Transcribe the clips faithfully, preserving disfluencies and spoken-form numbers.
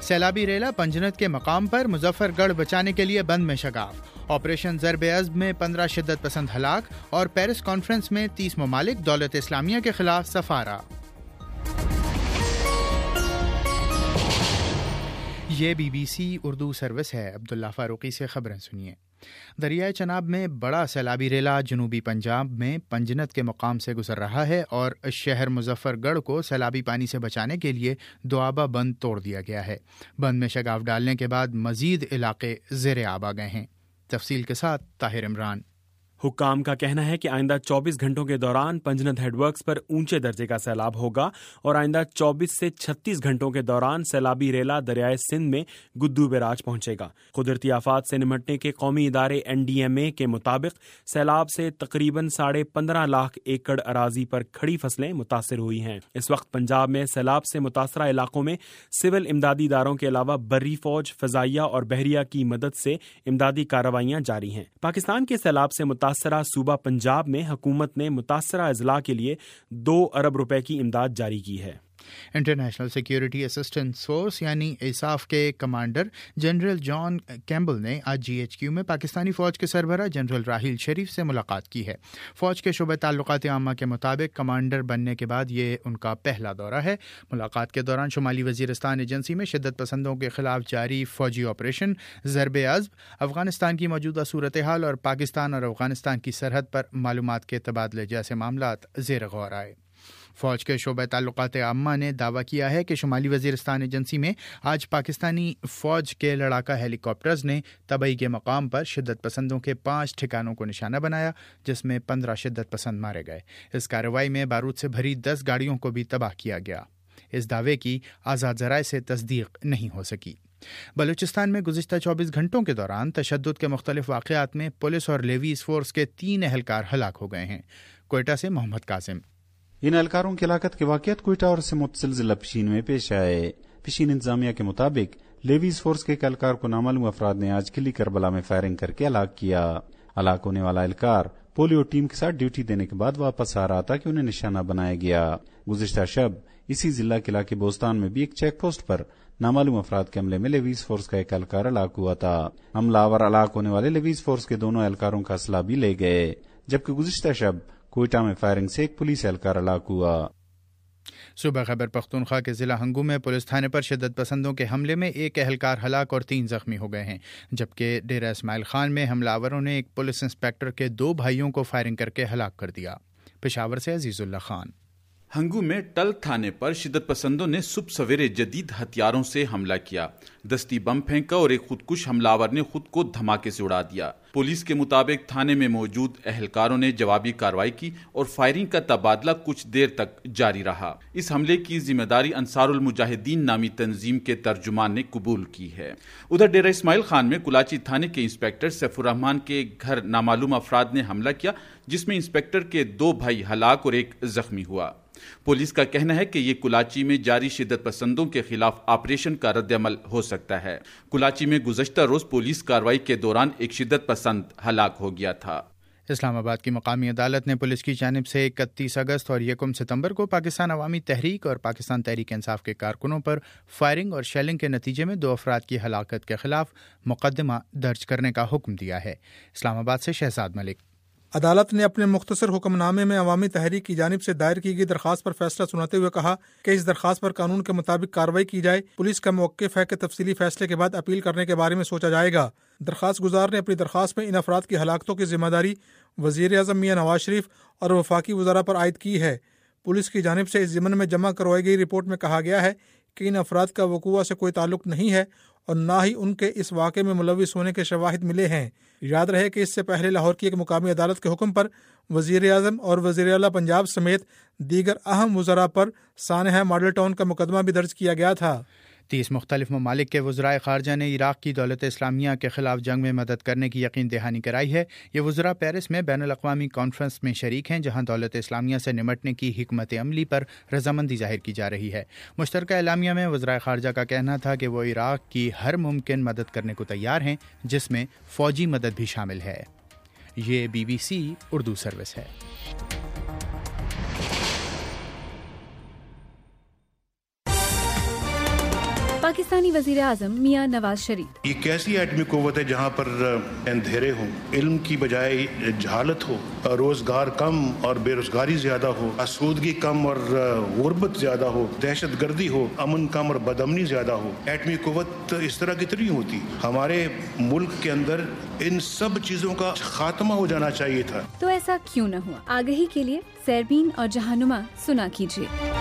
سیلابی ریلا پنجنت کے مقام پر مظفر گڑھ بچانے کے لیے بند میں شگاف، آپریشن ضرب عزم میں پندرہ شدت پسند ہلاک، اور پیرس کانفرنس میں تیس ممالک دولت اسلامیہ کے خلاف سفارہ۔ یہ B B C Urdu service ہے۔ عبداللہ فاروقی سے خبریں سنیے۔ دریائے چناب میں بڑا سیلابی ریلا جنوبی پنجاب میں پنجنت کے مقام سے گزر رہا ہے اور شہر مظفر گڑھ کو سیلابی پانی سے بچانے کے لیے دوآبہ بند توڑ دیا گیا ہے۔ بند میں شگاف ڈالنے کے بعد مزید علاقے زیر آب آ گئے ہیں۔ تفصیل کے ساتھ طاہر عمران۔ حکام کا کہنا ہے کہ آئندہ چوبیس گھنٹوں کے دوران پنجنت ہیڈ ورکس پر اونچے درجے کا سیلاب ہوگا اور آئندہ چوبیس سے چھتیس گھنٹوں کے دوران سیلابی ریلا دریائے سندھ میں گدو بیراج پہنچے گا۔ قدرتی آفات سے نمٹنے کے قومی ادارے این ڈی ایم اے کے مطابق سیلاب سے تقریباً ساڑھے پندرہ لاکھ ایکڑ اراضی پر کھڑی فصلیں متاثر ہوئی ہیں۔ اس وقت پنجاب میں سیلاب سے متاثرہ علاقوں میں سول امدادی اداروں کے علاوہ بری فوج، فضائیہ اور بحریہ کی مدد سے امدادی کارروائیاں جاری ہیں۔ پاکستان کے سیلاب سے متاثرہ صوبہ پنجاب میں حکومت نے متاثرہ اضلاع کے لیے دو ارب روپے کی امداد جاری کی ہے۔ انٹرنیشنل سیکیورٹی اسسٹنس فورس یعنی ایساف کے کمانڈر جنرل جان کیمبل نے آج جی ایچ کیو میں پاکستانی فوج کے سربراہ جنرل راحیل شریف سے ملاقات کی ہے۔ فوج کے شعبہ تعلقات عامہ کے مطابق کمانڈر بننے کے بعد یہ ان کا پہلا دورہ ہے۔ ملاقات کے دوران شمالی وزیرستان ایجنسی میں شدت پسندوں کے خلاف جاری فوجی آپریشن ضرب عزم، افغانستان کی موجودہ صورتحال اور پاکستان اور افغانستان کی سرحد پر معلومات کے تبادلے جیسے معاملات زیر غور آئے۔ فوج کے شعبہ تعلقات عامہ نے دعویٰ کیا ہے کہ شمالی وزیرستان ایجنسی میں آج پاکستانی فوج کے لڑاکا ہیلی کاپٹرز نے تبئی کے مقام پر شدت پسندوں کے پانچ ٹھکانوں کو نشانہ بنایا، جس میں پندرہ شدت پسند مارے گئے۔ اس کارروائی میں بارود سے بھری دس گاڑیوں کو بھی تباہ کیا گیا۔ اس دعوے کی آزاد ذرائع سے تصدیق نہیں ہو سکی۔ بلوچستان میں گزشتہ چوبیس گھنٹوں کے دوران تشدد کے مختلف واقعات میں پولیس اور لیویز فورس کے تین اہلکار ہلاک ہو گئے ہیں۔ کوئٹہ سے محمد قاسم۔ ان اہلکاروں کی ہلاکت کے واقعات کوئٹہ اور سے متصل ضلع پشین میں پیش آئے۔ پشین انتظامیہ کے مطابق لیویز فورس کے ایک اہلکار کو نامعلوم افراد نے آج قلعہ کربلا میں فائرنگ کر کے ہلاک کیا۔ ہلاک ہونے والا اہلکار پولیو ٹیم کے ساتھ ڈیوٹی دینے کے بعد واپس آ رہا تھا کہ انہیں نشانہ بنایا گیا۔ گزشتہ شب اسی ضلع کے علاقے بوستان میں بھی ایک چیک پوسٹ پر نامعلوم افراد کے حملے میں لیویز فورس کا ایک اہلکار ہلاک ہوا تھا۔ حملہ آور ہلاک ہونے والے لیویز فورس کے دونوں اہلکاروں کا اسلحہ بھی لے گئے، جبکہ گزشتہ شب کوئٹہ میں فائرنگ سے ایک پولیس اہلکار ہلاک ہوا۔ صوبہ خیبر پختونخوا کے ضلع ہنگو میں پولیس تھانے پر شدت پسندوں کے حملے میں ایک اہلکار ہلاک اور تین زخمی ہو گئے ہیں، جبکہ ڈیرہ اسماعیل خان میں حملہ آوروں نے ایک پولیس انسپکٹر کے دو بھائیوں کو فائرنگ کر کے ہلاک کر دیا۔ پشاور سے عزیز اللہ خان۔ ہنگو میں ٹل تھانے پر شدت پسندوں نے صبح سویرے جدید ہتھیاروں سے حملہ کیا، دستی بم پھینکا اور ایک خودکش حملہ آور نے خود کو دھماکے سے اڑا دیا۔ پولیس کے مطابق تھانے میں موجود اہلکاروں نے جوابی کارروائی کی اور فائرنگ کا تبادلہ کچھ دیر تک جاری رہا۔ اس حملے کی ذمہ داری انصار المجاہدین نامی تنظیم کے ترجمان نے قبول کی ہے۔ ادھر ڈیرہ اسماعیل خان میں کلاچی تھانے کے انسپکٹر سیف الرحمان کے گھر نامعلوم افراد نے حملہ کیا، جس میں انسپکٹر کے دو بھائی ہلاک اور ایک زخمی ہوا۔ پولیس کا کہنا ہے کہ یہ کلاچی میں جاری شدت پسندوں کے خلاف آپریشن کا رد عمل ہو سکتا ہے۔ کلاچی میں گزشتہ روز پولیس کارروائی کے دوران ایک شدت پسند ہلاک ہو گیا تھا۔ اسلام آباد کی مقامی عدالت نے پولیس کی جانب سے اکتیس اگست اور یکم ستمبر کو پاکستان عوامی تحریک اور پاکستان تحریک انصاف کے کارکنوں پر فائرنگ اور شیلنگ کے نتیجے میں دو افراد کی ہلاکت کے خلاف مقدمہ درج کرنے کا حکم دیا ہے۔ اسلام آباد سے شہزاد ملک۔ عدالت نے اپنے مختصر حکم نامے میں عوامی تحریک کی جانب سے دائر کی گئی درخواست پر فیصلہ سناتے ہوئے کہا کہ اس درخواست پر قانون کے مطابق کارروائی کی جائے۔ پولیس کا موقف ہے کہ تفصیلی فیصلے کے بعد اپیل کرنے کے بارے میں سوچا جائے گا۔ درخواست گزار نے اپنی درخواست میں ان افراد کی ہلاکتوں کی ذمہ داری وزیر اعظم میاں نواز شریف اور وفاقی وزراء پر عائد کی ہے۔ پولیس کی جانب سے اس ضمن میں جمع کروائی گئی رپورٹ میں کہا گیا ہے کہ ان افراد کا وقوع سے کوئی تعلق نہیں ہے اور نہ ہی ان کے اس واقعے میں ملوث ہونے کے شواہد ملے ہیں۔ یاد رہے کہ اس سے پہلے لاہور کی ایک مقامی عدالت کے حکم پر وزیر اعظم اور وزیر اعلیٰ پنجاب سمیت دیگر اہم وزراء پر سانحہ ماڈل ٹاؤن کا مقدمہ بھی درج کیا گیا تھا۔ تیس مختلف ممالک کے وزرائے خارجہ نے عراق کی دولت اسلامیہ کے خلاف جنگ میں مدد کرنے کی یقین دہانی کرائی ہے۔ یہ وزراء پیرس میں بین الاقوامی کانفرنس میں شریک ہیں، جہاں دولت اسلامیہ سے نمٹنے کی حکمت عملی پر رضامندی ظاہر کی جا رہی ہے۔ مشترکہ اعلامیہ میں وزرائے خارجہ کا کہنا تھا کہ وہ عراق کی ہر ممکن مدد کرنے کو تیار ہیں، جس میں فوجی مدد بھی شامل ہے۔ یہ B B C Urdu service ہے۔ पाकिस्तानी वज़ीर आज़म मियां नवाज शरीफ। ये कैसी एटमी कुव्वत है जहाँ पर अंधेरे हों, इल्म की बजाय जहालत हो, रोजगार कम और बेरोजगारी ज्यादा हो, आसूदगी कम और गुर्बत ज्यादा हो, दहशत गर्दी हो, अमन कम और बदअमनी ज्यादा हो। एटमी कुव्वत इस तरह की नहीं होती। हमारे मुल्क के अंदर इन सब चीजों का खात्मा हो जाना चाहिए था। तो ऐसा क्यों न हुआ? आगाही के लिए सैरबीन और जहानुमा सुना कीजिए।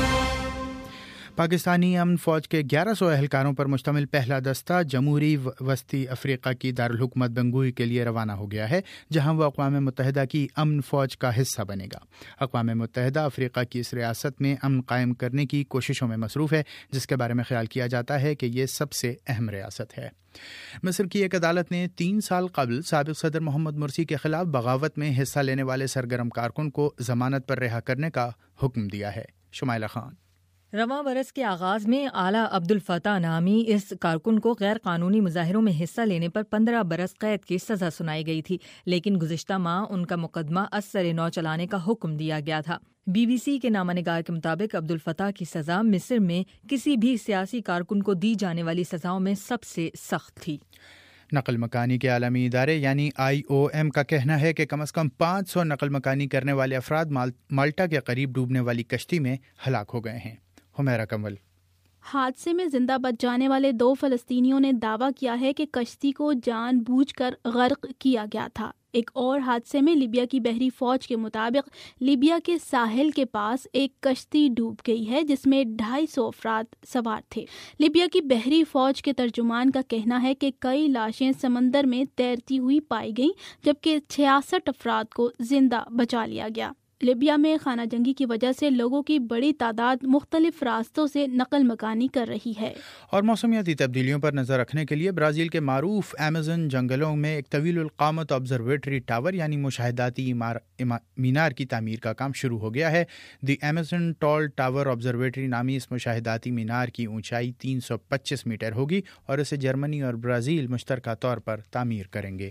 पाकिस्तानी अमन फ़ौज के ग्यारह सौ एहलकारों पर मुश्तमिल पहला दस्ता जमहूरी वस्ती अफ्रीका की दारुल हुकूमत बंगुई के लिए रवाना हो गया है, जहां वह अक़वाम मुत्तहिदा की अमन फ़ौज का हिस्सा बनेगा। अक़वाम मुत्तहिदा अफ्रीका की इस रियासत में अमन कायम करने की कोशिशों में मसरूफ़ है, जिसके बारे में ख्याल किया जाता है कि ये सबसे अहम रियासत है। मिस्र की एक अदालत ने तीन साल कबल साबिक़ सदर मोहम्मद मुर्सी के खिलाफ बगावत में हिस्सा लेने वाले सरगर्म कारकुन को जमानत पर रिहा करने का हुक्म दिया है। शुमाइला खान। रवां बरस के आगाज में आला अब्दुल फताह नामी इस कारकुन को गैर कानूनी मुजाहिरों में हिस्सा लेने पर पंद्रह बरस कैद की सजा सुनाई गई थी, लेकिन गुज़िश्ता माह उनका मुकदमा असर नौ चलाने का हुक्म दिया गया था। बीबीसी के नामानिगार के मुताबिक अब्दुल फताह की सजा मिस्र में किसी भी सियासी कारकुन को दी जाने वाली सजाओं में सबसे सख्त थी। नकल मकानी के आलमी इदारे यानी आई ओ एम का कहना है कि कम अज़ कम पाँच सौ नकल मकानी करने वाले अफराद माल, माल्टा के करीब डूबने वाली कश्ती में हलाक हो गए हैं। हुमैरा कमल। हादसे में जिंदा बच जाने वाले दो फ़लस्तीनियों ने दावा किया है कि कश्ती को जानबूझकर गर्क किया गया था। एक और हादसे में लिबिया की बहरी फौज के मुताबिक लिबिया के साहिल के पास एक कश्ती डूब गई है, जिसमें ढाई सौ अफराद सवार थे। लिबिया की बहरी फौज के तर्जुमान का कहना है कि कई लाशें समंदर में तैरती हुई पाई गईं, जबकि छियासठ अफराद को जिंदा बचा लिया गया। लिबिया में खाना जंगी की वजह से लोगों की बड़ी तादाद मुख्तलिफ रास्तों से नकल मकानी कर रही है। और मौसमियाती तब्दीलियों पर नज़र रखने के लिए ब्राज़ील के मारूफ अमेज़न जंगलों में एक तवील क़ामत ऑब्जर्वेटरी टावर यानी मुशाहिदाती मीनार की तामीर का काम शुरू हो गया है। The Amazon tall tower observatory नामी इस मुशाहिदाती मीनार की ऊंचाई तीन सौ पच्चीस मीटर होगी और इसे जर्मनी और ब्राज़ील मुश्तरका तौर पर तामीर करेंगे।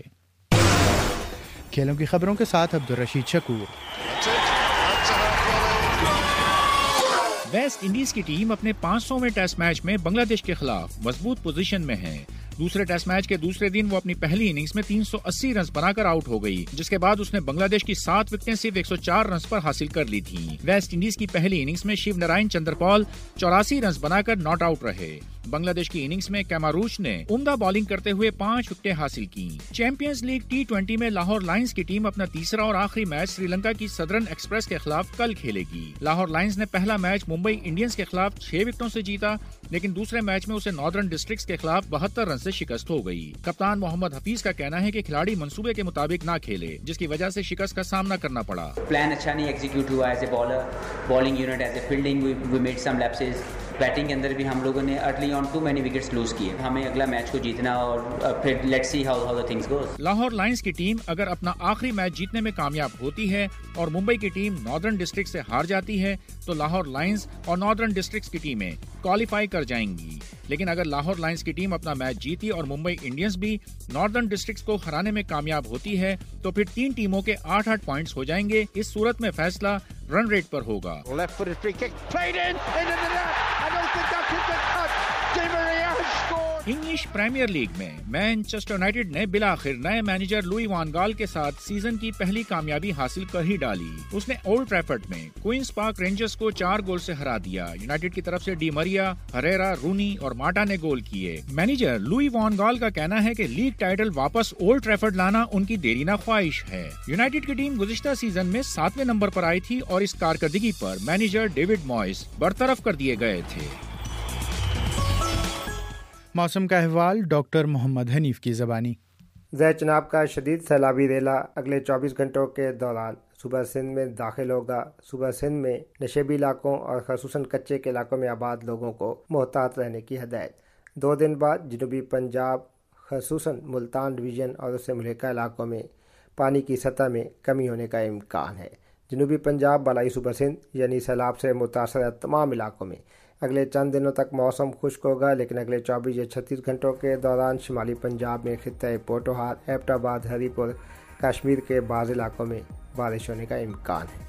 खेलों की खबरों के साथ अब्दुल रशीद शकूर। वेस्ट इंडीज की टीम अपने पाँच सौवें टेस्ट मैच में बांग्लादेश के खिलाफ मजबूत पोजीशन में है। दूसरे टेस्ट मैच के दूसरे दिन वो अपनी पहली इनिंग्स में तीन सौ अस्सी रन बनाकर आउट हो गई, जिसके बाद उसने बांग्लादेश की सात विकेटें सिर्फ एक सौ चार रन पर हासिल कर ली थी। वेस्ट इंडीज की पहली इनिंग्स में शिव नारायण चंद्रपॉल चौरासी रन बनाकर नॉट आउट रहे। बांग्लादेश की इनिंग्स में कैमारूश ने उम्दा बॉलिंग करते हुए पाँच विकेटें हासिल की। चैंपियंस लीग टी ट्वेंटी में लाहौर लायंस की टीम अपना तीसरा और आखिरी मैच श्रीलंका की सदर्न एक्सप्रेस के खिलाफ कल खेलेगी। लाहौर लायंस ने पहला मैच मुंबई इंडियंस के खिलाफ छह विकेटों से जीता, लेकिन दूसरे मैच में उसे नॉर्दर्न डिस्ट्रिक्ट्स के खिलाफ बहत्तर रन से शिकस्त हो गई। कप्तान मोहम्मद हफीज का कहना है कि खिलाड़ी मंसूबे के मुताबिक ना खेले, जिसकी वजह से शिकस्त का सामना करना पड़ा। प्लान अच्छा नहीं एग्जीक्यूट हुआ। As a bowler, bowling unit, as a fielding we made some lapses. Batting के अंदर भी हम लोगों ने early on too many wickets lose किए। हमें अगला मैच को जीतना और फिर let's see how how the things goes. Lahore Lions की टीम अगर अपना आखिरी मैच जीतने में कामयाब होती है और मुंबई की टीम नॉर्दर्न डिस्ट्रिक्ट से हार जाती है तो लाहौर लायंस और नॉर्दर्न डिस्ट्रिक्ट्स की टीमें क्वालिफाई कर जाएंगी। लेकिन अगर लाहौर लायंस की टीम अपना मैच जीती और मुंबई इंडियंस भी नॉर्दर्न डिस्ट्रिक्ट्स को हराने में कामयाब होती है तो फिर तीन टीमों के आठ आठ पॉइंट्स हो जाएंगे। इस सूरत में फैसला रन रेट पर होगा। इंग्लिश प्रीमियर लीग में मैनचेस्टर यूनाइटेड ने बिलाखिर नए मैनेजर लुई वान गाल के साथ सीजन की पहली कामयाबी हासिल कर ही डाली। उसने ओल्ड ट्रैफर्ड में क्वींस पार्क रेंजर्स को चार गोल से हरा दिया। यूनाइटेड की तरफ से डी मरिया, हरेरा, रूनी और माटा ने गोल किए। मैनेजर लुई वान गाल का कहना है कि लीग टाइटल वापस ओल्ड ट्रैफर्ड लाना उनकी देरीना ख्वाहिश है। यूनाइटेड की टीम गुज़िश्ता सीजन में सातवें नंबर पर आई थी और इस कारकर्दगी पर मैनेजर डेविड मॉयस बरतरफ कर दिए गए थे। मौसम का अहवाल डॉक्टर मोहम्मद हनीफ की ज़बानी। ज़ै चनाब का शदीद सैलाबी रेला अगले चौबीस घंटों के दौरान सुबह सिंध में दाखिल होगा। सुबह सिंध में नशेबी इलाकों और खसूसन कच्चे के इलाकों में आबाद लोगों को मोहतात रहने की हदायत। दो दिन बाद जनूबी पंजाब खसूसन मुल्तान डिवीज़न और उससे मुल्हिका इलाकों में पानी की सतह में कमी होने का इम्कान है। जनूबी पंजाब बलाई सूबा सिंध यानी सैलाब से मुतासर तमाम इलाकों में अगले चंद दिनों तक मौसम खुश्क होगा, लेकिन अगले चौबीस या छत्तीस घंटों के दौरान शुमाली पंजाब में खित्ते पोटोहार, एबटाबाद, हरीपुर, कश्मीर के बाज़ इलाकों में बारिश होने का इम्कान है।